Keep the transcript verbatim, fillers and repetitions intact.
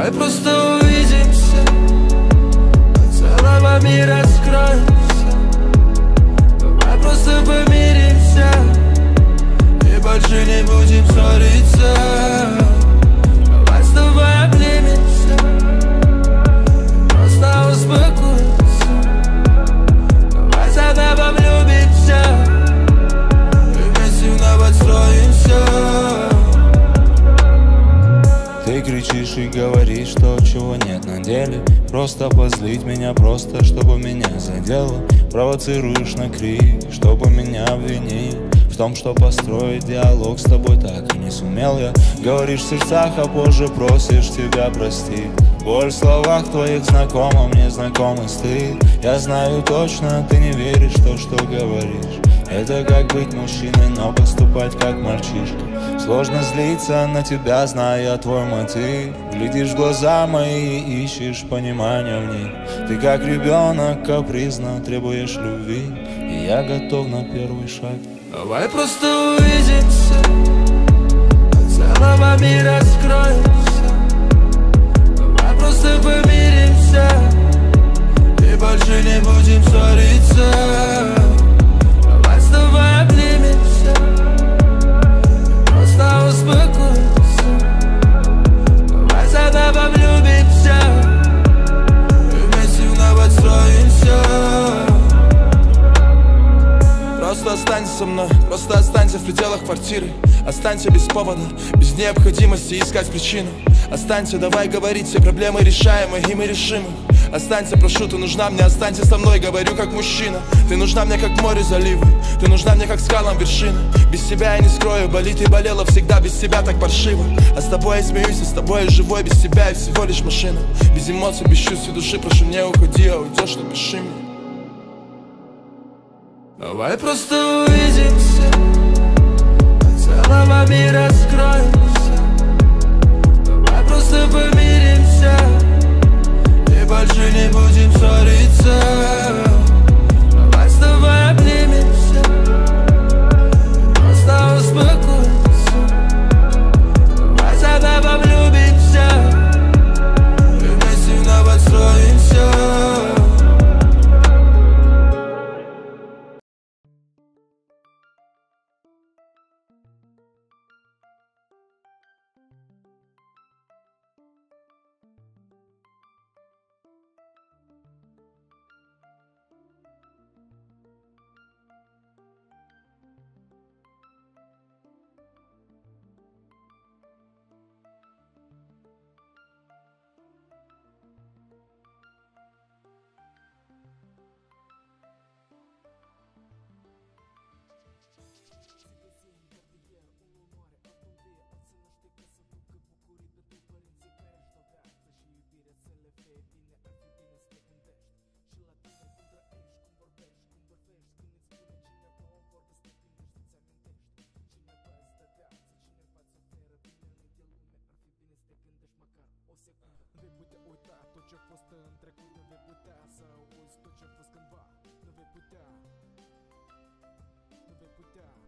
Давай просто увидимся, целого мира раскроемся. Давай просто помиримся и больше не будем ссориться. Давай с тобой обнимемся, просто успокоимся. Давай тогда влюбимся и вместе вновь отстроимся. Ты кричишь и говоришь то, чего нет на деле. Просто позлить меня, просто чтобы меня задело. Провоцируешь на крик, чтобы меня обвинить в том, что построить диалог с тобой так и не сумел я. Говоришь в сердцах, а позже просишь тебя простить. Боль в словах твоих знакома, мне знакомый стыд. Я знаю точно, ты не веришь в то, что говоришь. Это как быть мужчиной, но поступать как мальчишка. Сложно злиться на тебя, зная твой мотив. Глядишь в глаза мои и ищешь понимания в них. Ты как ребенок капризно требуешь любви, и я готов на первый шаг. Давай просто увидимся, от целого мира раскроемся. Давай просто помиримся и больше не будем ссориться. Давай с тобой обнимемся, просто успокоимся. Давай тогда влюбимся и вместе вновь отстроимся. Просто останься со мной, просто останься в пределах квартиры. Останься без повода, без необходимости искать причину. Останься, давай говорить, все проблемы решаемы, и мы решим их. Останься, прошу, ты нужна мне, останься со мной, говорю как мужчина. Ты нужна мне как море заливы, ты нужна мне как скалам вершины. Без тебя я не скрою, болит и болела всегда, без тебя так паршиво. А с тобой я смеюсь, а с тобой я живой, без тебя я всего лишь машина. Без эмоций, без чувств и души, прошу, не уходи, а уйдешь, напиши мне. Давай просто увидимся, от целого мира раскроемся. Давай просто помиримся и больше не будем ссориться. Давай с тобой обнимемся, просто успокоимся. Давай тогда влюбимся и вместе вновь отстроимся. Nu vei putea uita tot ce-a fost în trecut. Nu vei putea să uiți tot ce-a fost cândva. Nu vei putea, nu vei putea